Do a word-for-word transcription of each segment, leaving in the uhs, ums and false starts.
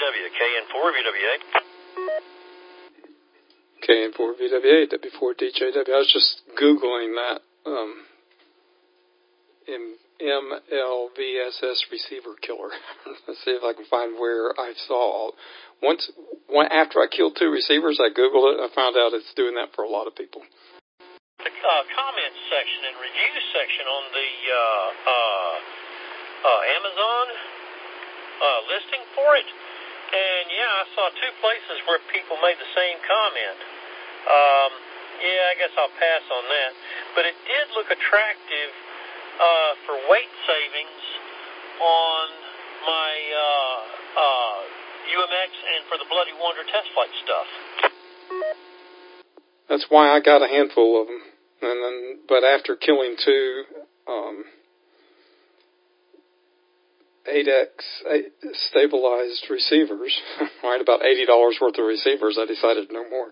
W, K N four V W A. K N four V W A, W four D J W. I was just Googling that um, M L V S S receiver killer. Let's see if I can find where I saw. Once, one, after I killed two receivers, I Googled it. I found out it's doing that for a lot of people. The uh, comments section and review section on the uh, uh, uh, Amazon uh, listing for it. And, yeah, I saw two places where people made the same comment. Um, yeah, I guess I'll pass on that. But it did look attractive uh, for weight savings on my uh, uh, U M X and for the Bloody Wonder test flight stuff. That's why I got a handful of them. And then, but after killing two um, eight X stabilized receivers, right, about eighty dollars worth of receivers, I decided no more.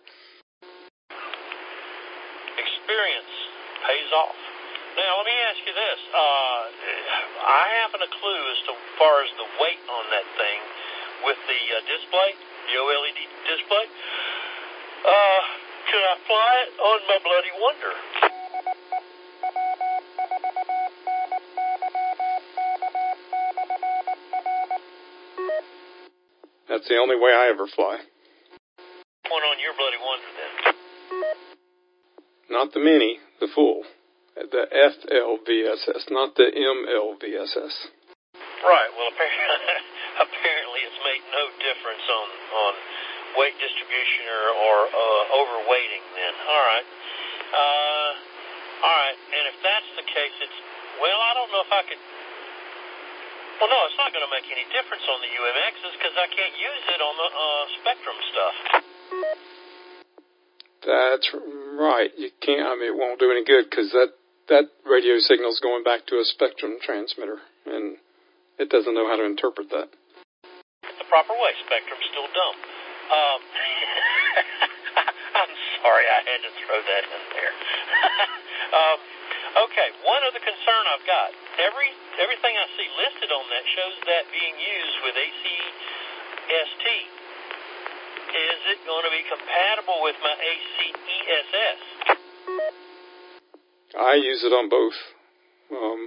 Experience pays off. Now, let me ask you this. Uh, I haven't a clue as to far as the weight on that thing with the uh, display, the O L E D display. Uh, could I fly it on my Bloody Wonder? That's the only way I ever fly. One on your Bloody Wonder, then. Not the mini, the full. The F L V S S, not the M L V S S. Right. Well, apparently, apparently it's made no difference on, on weight distribution or, or uh, overweighting then. All right. Uh, all right. And if that's the case, it's, well, I don't know if I could, well, no, it's not going to make any difference on the U M Xs because I can't use it on the uh, Spectrum stuff. That's right. You can't, I mean, it won't do any good because that, that radio signal is going back to a Spectrum transmitter, and it doesn't know how to interpret that. The proper way. Spectrum's still dumb. Um, I'm sorry I had to throw that in there. um, okay, one other concern I've got. Every everything I see listed on that shows that being used with A C S T. Is it going to be compatible with my A C E S S? I use it on both. Um,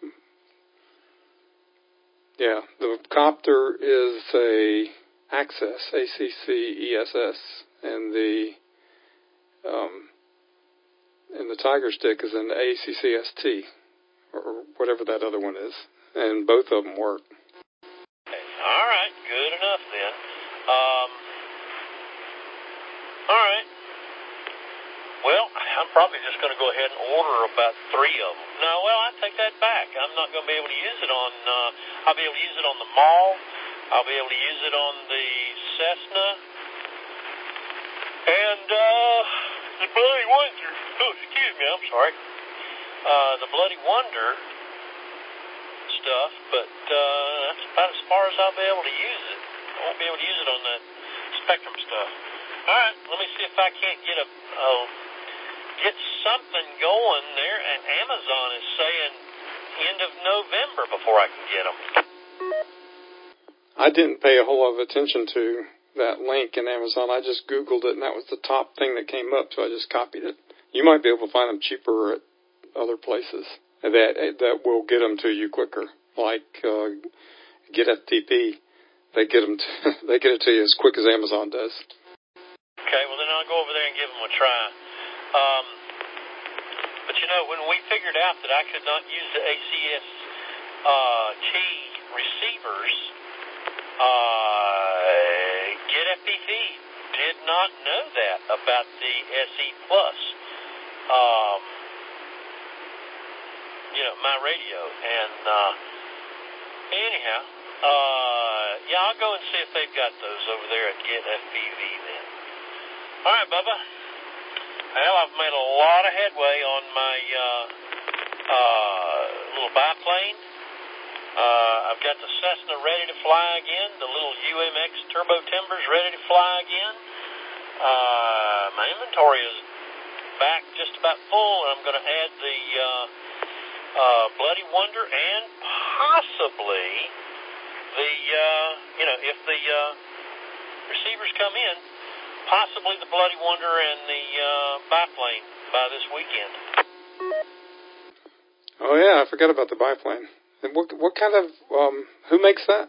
yeah, the Copter is a Access, A C C E S S, and the um, and the Tiger Stick is an A C C S T, or whatever that other one is, and both of them work. Okay. All right, good enough then. Um, all right. Well, I'm probably just going to go ahead and order about three of them. No, well, I take that back. I'm not going to be able to use it on, uh, I'll be able to use it on the Mall. I'll be able to use it on the Cessna. And, uh, the Bloody Wonder. Oh, excuse me, I'm sorry. Uh, the Bloody Wonder stuff, but, uh, that's about as far as I'll be able to use it. I won't be able to use it on that Spectrum stuff. All right, let me see if I can't get a, a get something going there, and Amazon is saying end of November before I can get them. I didn't pay a whole lot of attention to that link in Amazon. I just Googled it, and that was the top thing that came up, so I just copied it. You might be able to find them cheaper at other places that that will get them to you quicker, like uh, Get F T P. They get them. To, they get it to you as quick as Amazon does. Okay, well then I'll go over there and give them a try. Um, but you know, when we figured out that I could not use the A C S uh, T receivers, uh, Get F T P did not know that about the S E Plus. Um, you know, my radio. And uh, anyhow, uh, yeah, I'll go and see if they've got those over there at Get F P V then. All right, Bubba. Well, I've made a lot of headway on my uh, uh, little biplane. Uh, I've got the Cessna ready to fly again. The little U M X Turbo Timbers ready to fly again. Uh, my inventory is back just about full, and I'm going to add the uh, uh, Bloody Wonder and possibly the, uh, you know, if the uh, receivers come in, possibly the Bloody Wonder and the uh, biplane by this weekend. Oh yeah, I forgot about the biplane. And what what kind of um who makes that?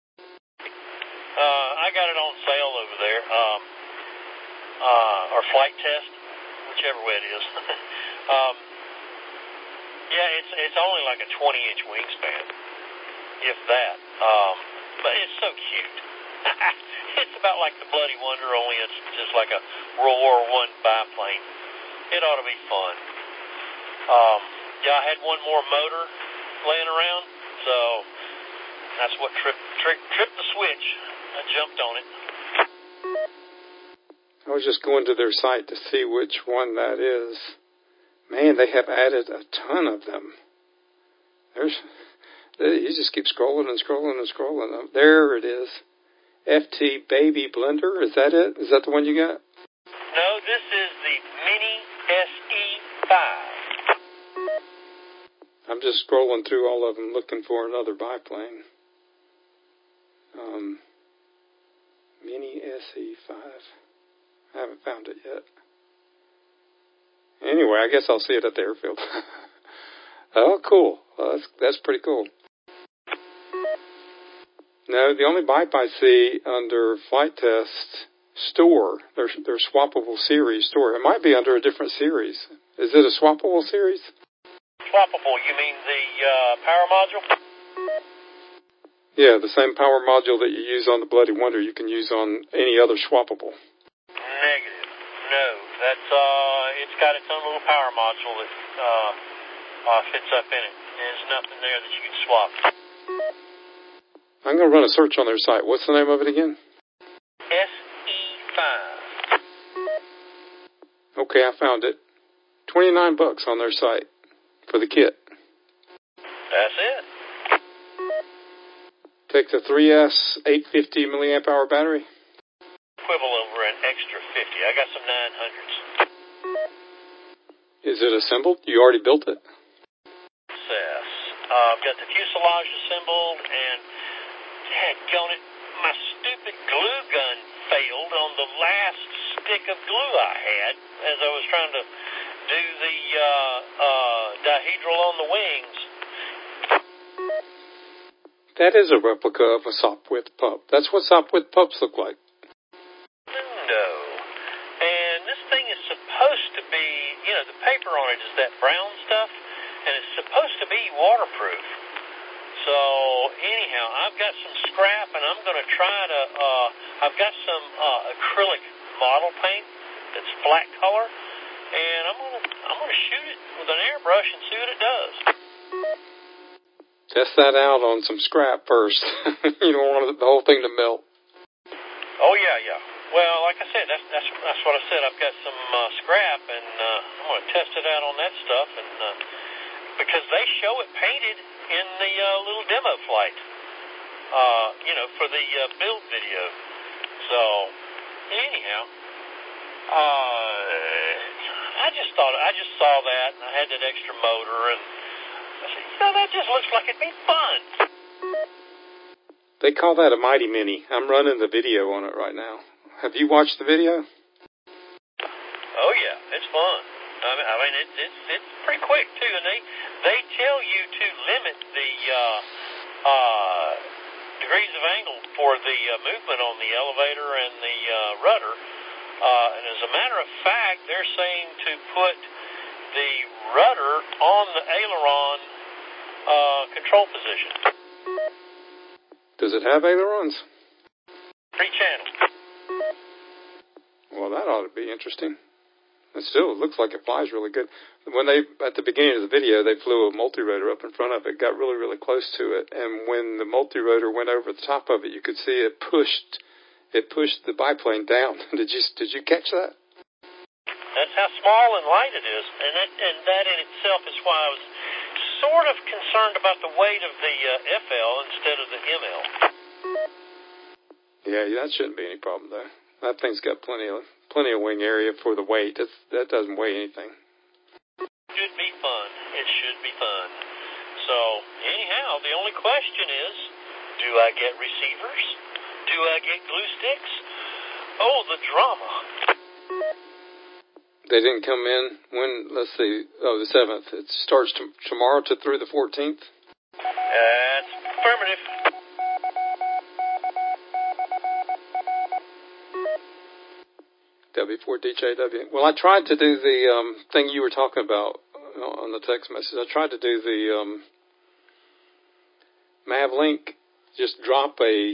Uh, I got it on sale over there, um, uh, or Flight Test, whichever way it is. um, yeah, it's it's only like a twenty inch wingspan, if that. Um, but it's so cute. It's about like the Bloody Wonder, only it's just like a World War One biplane. It ought to be fun. Um, yeah, I had one more motor laying around, so that's what tripped tri tripped the switch. I jumped on it. I was just going to their site to see which one that is. Man, they have added a ton of them. There's, you just keep scrolling and scrolling and scrolling. There it is. F T Baby Blender. Is that it? Is that the one you got? No, this is the Mini S E five. I'm just scrolling through all of them looking for another biplane. Um, Mini S E five. I haven't found it yet. Anyway, I guess I'll see it at the airfield. Oh, cool. Well, that's, that's pretty cool. No, the only bike I see under Flight Test store, their, their swappable series store, it might be under a different series. Is it a swappable series? Swappable, you mean the uh, power module? Yeah, the same power module that you use on the Bloody Wonder, you can use on any other swappable. Negative. No, that's uh, it's got its own little power module that uh, uh, fits up in it. There's nothing there that you can swap. I'm going to run a search on their site. What's the name of it again? S E five. Okay, I found it. twenty-nine bucks on their site for the kit. That's it. Take the three S eight fifty milliamp hour battery. Quibble over an extra fifty. I got some nine hundreds. Is it assembled? You already built it? Yes. Uh, I've got the fuselage assembled, and daggone it, my stupid glue gun failed on the last stick of glue I had as I was trying to do the uh, uh, dihedral on the wings. That is a replica of a Sopwith pup. That's what Sopwith pups look like. No. And this thing is supposed to be, you know, the paper on it is that brown stuff, and it's supposed to be waterproof. So, anyhow, I've got some scrap, and I'm going to try to, uh, I've got some uh, acrylic model paint that's flat color, and I'm going to I'm going to shoot it with an airbrush and see what it does. Test that out on some scrap first. You don't want the whole thing to melt. Oh, yeah, yeah. Well, like I said, that's that's, that's what I said. I've got some uh, scrap, and uh, I'm going to test it out on that stuff, and uh, because they show it painted in the uh, little demo flight, uh, you know, for the uh, build video. So, anyhow, uh, I just thought, I just saw that, and I had that extra motor, and I said, you know, that just looks like it'd be fun. They call that a Mighty Mini. I'm running the video on it right now. Have you watched the video? Oh, yeah, it's fun. I mean, I mean it, it's it's pretty quick, too, and they, they tell you to limit the uh, uh, degrees of angle for the uh, movement on the elevator and the uh, rudder. Uh, and as a matter of fact, they're saying to put the rudder on the aileron uh, control position. Does it have ailerons? Three channels. Well, that ought to be interesting. It still looks like it flies really good. When they, at the beginning of the video, they flew a multi-rotor up in front of it, got really, really close to it, and when the multi-rotor went over the top of it, you could see it pushed, it pushed the biplane down. Did you, did you catch that? That's how small and light it is, and that, and that in itself is why I was sort of concerned about the weight of the uh, F L instead of the M L. Yeah, that shouldn't be any problem, though. That thing's got plenty of plenty of wing area for the weight. That's, that doesn't weigh anything. Should be fun. It should be fun. So, anyhow, the only question is, do I get receivers? Do I get glue sticks? Oh, the drama. They didn't come in when, let's see, oh, the seventh. It starts t- tomorrow to through the fourteenth? That's affirmative. W four D J W. Well, I tried to do the um, thing you were talking about on the text message. I tried to do the um, Mavlink, just drop a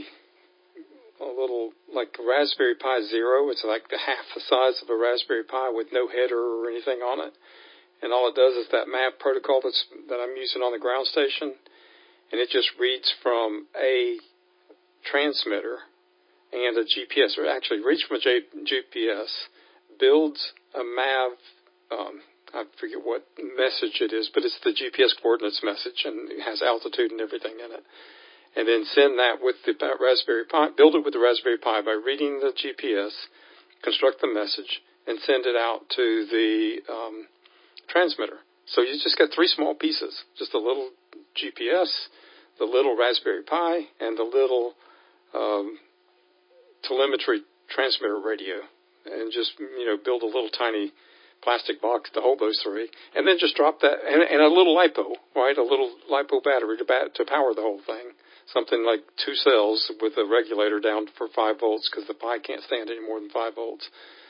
a little, like a Raspberry Pi Zero. It's like the half the size of a Raspberry Pi with no header or anything on it. And all it does is that Mav protocol that's, that I'm using on the ground station, and it just reads from a transmitter and a G P S, or actually reads from a G P S, builds a Mav, um, I forget what message it is, but it's the G P S coordinates message, and it has altitude and everything in it. And then send that with the Raspberry Pi, build it with the Raspberry Pi by reading the G P S, construct the message, and send it out to the um, transmitter. So you just got three small pieces, just a little G P S, the little Raspberry Pi, and the little um, telemetry transmitter radio. And just, you know, build a little tiny plastic box to hold those three, and then just drop that, and, and a little LiPo, right, a little LiPo battery to, bat, to power the whole thing. Something like two cells with a regulator down for five volts because the Pi can't stand any more than five volts.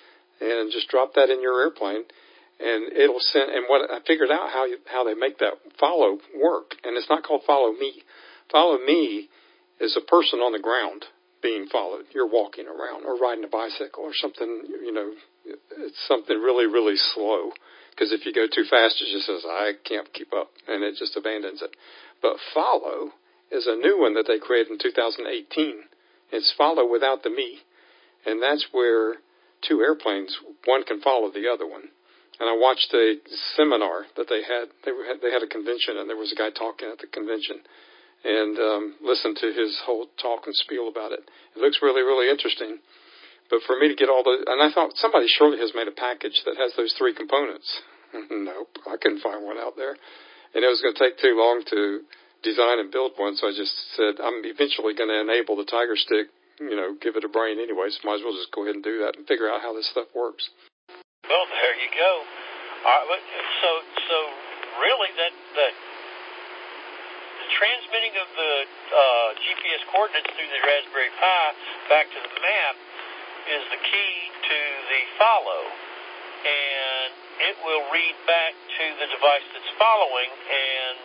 And just drop that in your airplane, and it'll send. And what I figured out how you, how they make that follow work, and it's not called Follow Me. Follow Me is a person on the ground being followed. You're walking around or riding a bicycle or something. You know, it's something really really slow. Because if you go too fast, it just says I can't keep up, and it just abandons it. But Follow is a new one that they created in two thousand eighteen. It's Follow without the me. And that's where two airplanes, one can follow the other one. And I watched a seminar that they had. They were, they had a convention, and there was a guy talking at the convention. And um, listened to his whole talk and spiel about it. It looks really, really interesting. But for me to get all the... And I thought somebody surely has made a package that has those three components. Nope, I couldn't find one out there. And it was going to take too long to design and build one, so I just said, I'm eventually going to enable the Tiger Stick, you know, give it a brain anyway, so might as well just go ahead and do that and figure out how this stuff works. Well, there you go. All right, so, so really that, that the transmitting of the uh, G P S coordinates through the Raspberry Pi back to the map is the key to the follow, and it will read back to the device that's following and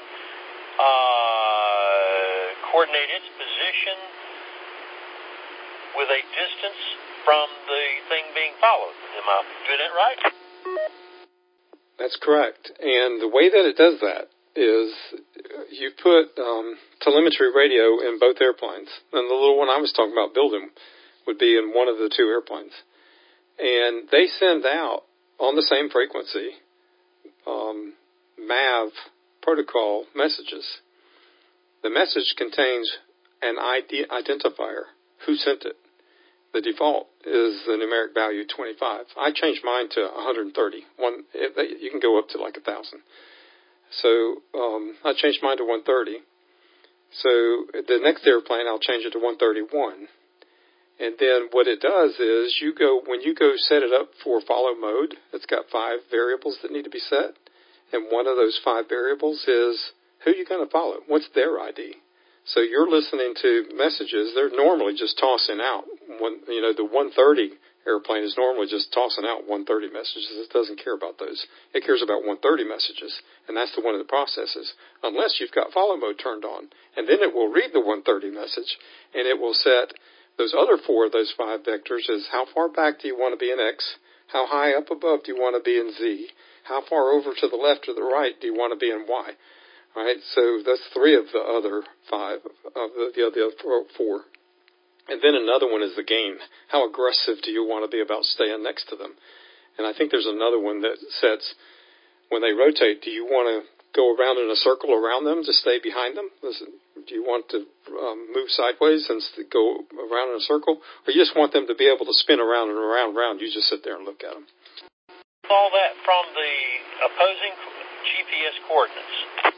uh, coordinate its position with a distance from the thing being followed. Am I doing that right? That's correct. And the way that it does that is you put um, telemetry radio in both airplanes. And the little one I was talking about building would be in one of the two airplanes. And they send out, on the same frequency, um, Mav protocol messages. The message contains an I D identifier. Who sent it? The default is the numeric value twenty-five. I changed mine to one hundred thirty. One, it, you can go up to like one thousand. So um, I changed mine to one hundred thirty. So the next airplane, I'll change it to one hundred thirty-one. And then what it does is you go when you go set it up for follow mode, it's got five variables that need to be set. And one of those five variables is who you're going to follow. What's their I D? So you're listening to messages. They're normally just tossing out. One, you know, the one thirty airplane is normally just tossing out one thirty messages. It doesn't care about those. It cares about one thirty messages, and that's the one that processes, unless you've got follow mode turned on. And then it will read the one thirty message, and it will set those other four of those five vectors as how far back do you want to be in X, how high up above do you want to be in Z, how far over to the left or the right do you want to be in Y. All right, so that's three of the other five, of the, the other four. And then another one is the gain. How aggressive do you want to be about staying next to them? And I think there's another one that sets, when they rotate, do you want to go around in a circle around them to stay behind them? Do you want to um, move sideways and go around in a circle? Or you just want them to be able to spin around and around and around? You just sit there and look at them. All that from the opposing G P S coordinates.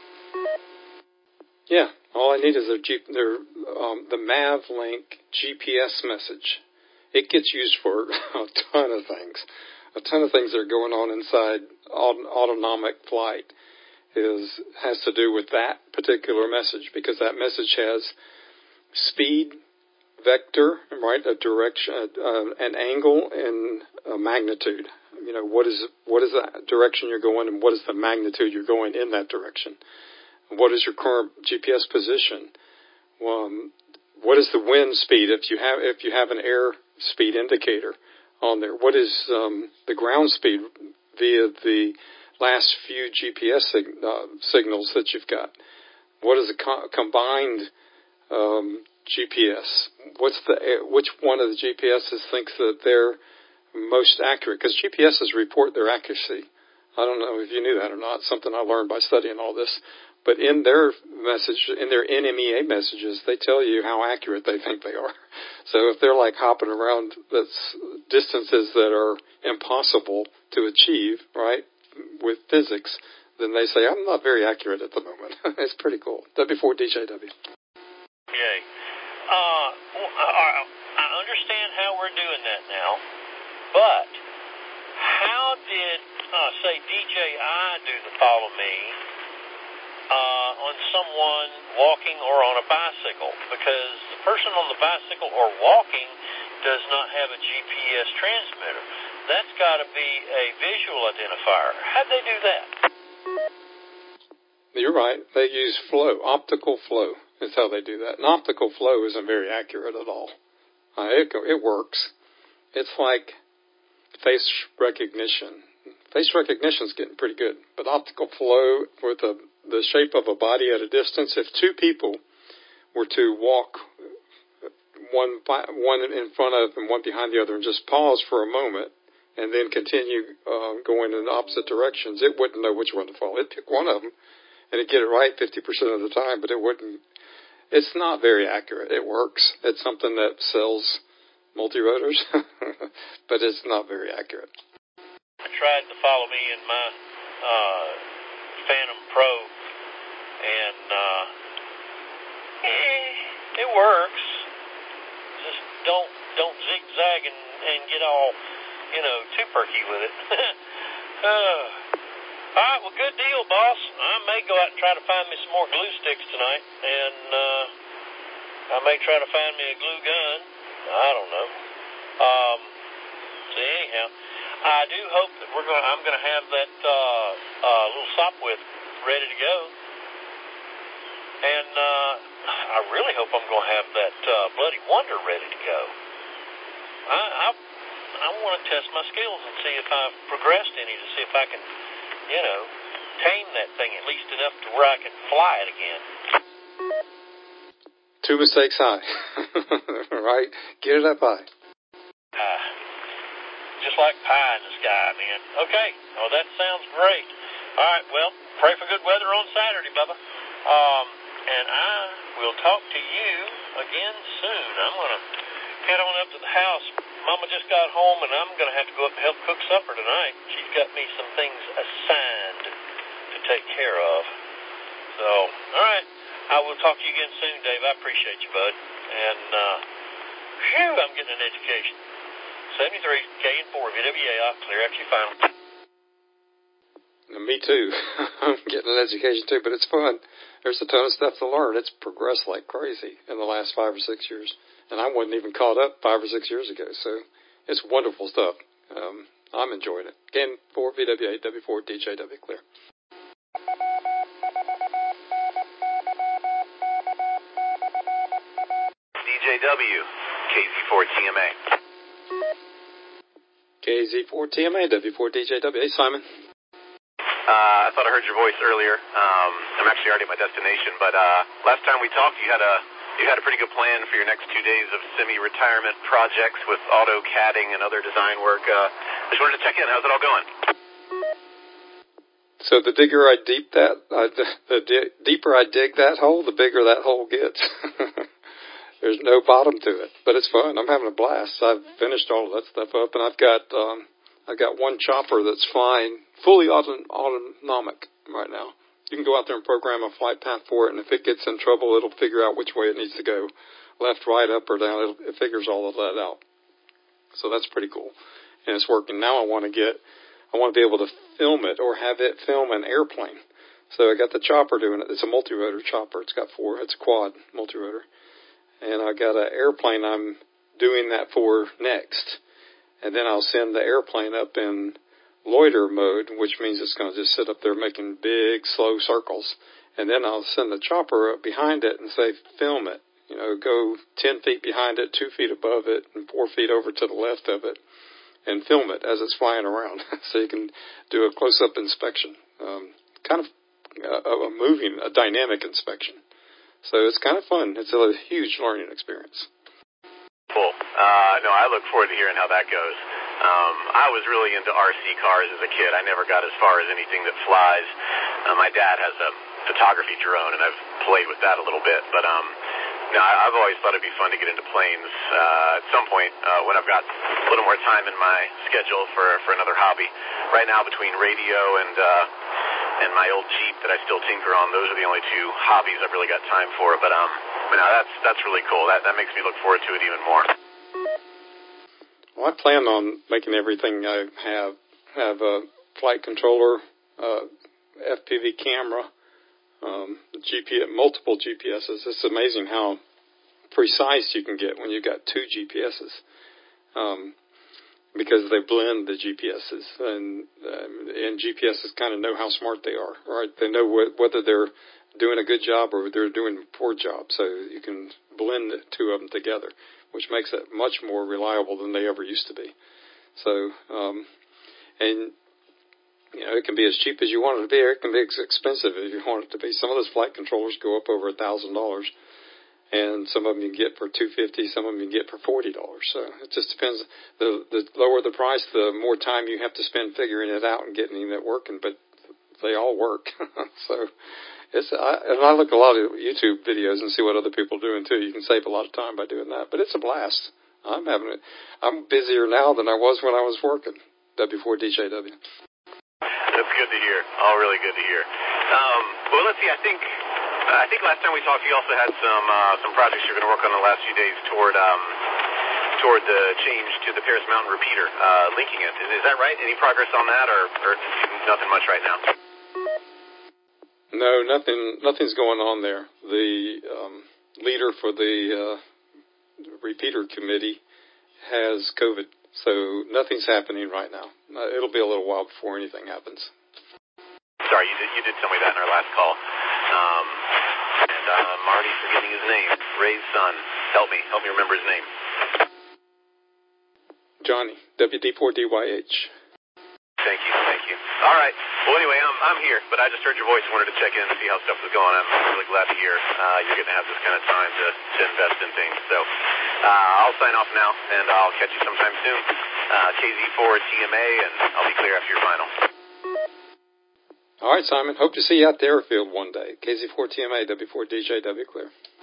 Yeah, all I need is their, G, their um, the Mavlink G P S message. it gets used for a ton of things. A ton of things that are going on inside autonomic flight is has to do with that particular message, because that message has speed, vector, right, a direction, uh, an angle, and a magnitude. You know, what is what is the direction you're going, and what is the magnitude you're going in that direction? What is your current G P S position? Um, what is the wind speed if you have if you have an air speed indicator on there? What is um, the ground speed via the last few G P S sig- uh, signals that you've got? What is the co- combined um, G P S? What's the which one of the G P Ss thinks that they're most accurate? Because G P Ss report their accuracy. I don't know if you knew that or not. It's something I learned by studying all this. But in their message, in their N M E A messages, they tell you how accurate they think they are. So if they're like hopping around that's distances that are impossible to achieve, right, with physics, then they say, I'm not very accurate at the moment. It's pretty cool. W four D J W. Yay. Uh, I understand how we're doing that now, but how did, uh, say, D J I do the follow me uh, on someone walking or on a bicycle? Because the person on the bicycle or walking does not have a G P S transmitter. That's got to be a visual identifier. How'd they do that? You're right. They use flow, optical flow. Is how they do that. And optical flow isn't very accurate at all. Uh, it, it works. It's like face recognition. Face recognition is getting pretty good. But optical flow with the, the shape of a body at a distance, if two people were to walk one, by, one in front of and one behind the other and just pause for a moment and then continue uh, going in opposite directions, it wouldn't know which one to follow. It'd pick one of them and it'd get it right fifty percent of the time, but it wouldn't. It's not very accurate. It works. It's something that sells multi-rotors, but it's not very accurate. I tried to follow me in my uh, Phantom Pro, and uh, eh, it works. Just don't don't zigzag and, and get all, you know, too perky with it. uh, all right, well, good deal, boss. I may go out and try to find me some more glue sticks tonight, and uh, I may try to find me a glue gun. I don't know. Um, so anyhow, I do hope that we're going. I'm going to have that uh, uh, little Sopwith ready to go, and uh, I really hope I'm going to have that uh, Bloody Wonder ready to go. I I, I want to test my skills and see if I've progressed any, to see if I can, you know, tame that thing at least enough to where I can fly it again. Two mistakes high. Right? Get it up high. Uh, just like pie in the sky, man. Okay. Oh, that sounds great. All right, well, pray for good weather on Saturday, Bubba. Um, and I will talk to you again soon. I'm going to head on up to the house. Mama just got home, and I'm going to have to go up and help cook supper tonight. She's got me some things assigned to take care of. So, all right. I will talk to you again soon, Dave. I appreciate you, bud. And, uh, phew, I'm getting an education. seventy-three K and four, V W A, I'll clear after you final. Me too. I'm getting an education too, but it's fun. There's a ton of stuff to learn. It's progressed like crazy in the last five or six years. And I wasn't even caught up five or six years ago, so it's wonderful stuff. Um, I'm enjoying it. Again, four V W A, W four D J W, clear. D J W, K Z four T M A. K Z four T M A, W four D J W. Hey, Simon. Uh, I thought I heard your voice earlier. Um, I'm actually already at my destination, but uh, last time we talked, you had a you had a pretty good plan for your next two days of semi-retirement projects with AutoCADing and other design work. Uh, just wanted to check in. How's it all going? So the digger I deep that, I, the di- deeper I dig that hole, the bigger that hole gets. There's no bottom to it, but it's fun. I'm having a blast. I've finished all of that stuff up, and I've got um, I've got one chopper that's flying fully auto- autonomic right now. You can go out there and program a flight path for it, and if it gets in trouble, it'll figure out which way it needs to go, left, right, up, or down. It'll, it figures all of that out. So that's pretty cool. And it's working. Now I want to get, I want to be able to film it or have it film an airplane. So I got the chopper doing it. It's a multi-rotor chopper. It's got four, it's a quad multi-rotor. And I got an airplane I'm doing that for next. And then I'll send the airplane up in loiter mode, which means it's going to just sit up there making big, slow circles. And then I'll send the chopper up behind it and say, film it. You know, go ten feet behind it, two feet above it, and four feet over to the left of it, and film it as it's flying around. So you can do a close-up inspection. Um, kind of a, a moving, a dynamic inspection. So it's kind of fun. It's a huge learning experience. Cool. Uh, no, I look forward to hearing how that goes. Um, I was really into R C cars as a kid. I never got as far as anything that flies. Uh, my dad has a photography drone, and I've played with that a little bit. But um, no, I, I've always thought it'd be fun to get into planes uh, at some point uh, when I've got a little more time in my schedule for for another hobby. Right now, between radio and uh, and my old Jeep that I still tinker on, those are the only two hobbies I've really got time for. But um, you know, that's that's really cool. That that makes me look forward to it even more. Well, I plan on making everything I have have a flight controller, uh, F P V camera, um, G P S, multiple G P S's. It's amazing how precise you can get when you've got two G P S's, um, because they blend the G P S's, and um, and G P S's kind of know how smart they are, right? They know wh- whether they're doing a good job or they're doing a poor job, so you can blend the two of them together, which makes it much more reliable than they ever used to be. So, um, and, you know, it can be as cheap as you want it to be, or it can be as expensive as you want it to be. Some of those flight controllers go up over a thousand dollars, and some of them you can get for two hundred fifty dollars, some of them you can get for forty dollars. So it just depends. The, the lower the price, the more time you have to spend figuring it out and getting it working, but they all work. So, It's, I, and I look at a lot of YouTube videos and see what other people are doing too. You can save a lot of time by doing that, but it's a blast. I'm having it. I'm busier now than I was when I was working. W four D J W. That's good to hear. All really good to hear. Um, well, let's see. I think uh, I think last time we talked, you also had some uh, some projects you're going to work on the last few days toward um, toward the change to the Paris Mountain repeater, uh, linking it. Is, is that right? Any progress on that, or, or nothing much right now? No, nothing. Nothing's going on there. The um, leader for the uh, repeater committee has COVID, so nothing's happening right now. Uh, it'll be a little while before anything happens. Sorry, you did, you did tell me that in our last call. Um, and uh, I'm already forgetting his name. Ray's son. Help me. Help me remember his name. Johnny. W D four D Y H. Thank you. Thank you. All right. Well, anyway, I'm I'm here, but I just heard your voice and wanted to check in and see how stuff was going. I'm really glad to hear uh, you're going to have this kind of time to, to invest in things. So uh, I'll sign off now, and I'll catch you sometime soon. Uh, K Z four T M A, and I'll be clear after your final. All right, Simon. Hope to see you out at the airfield one day. K Z four T M A, W four D J W clear.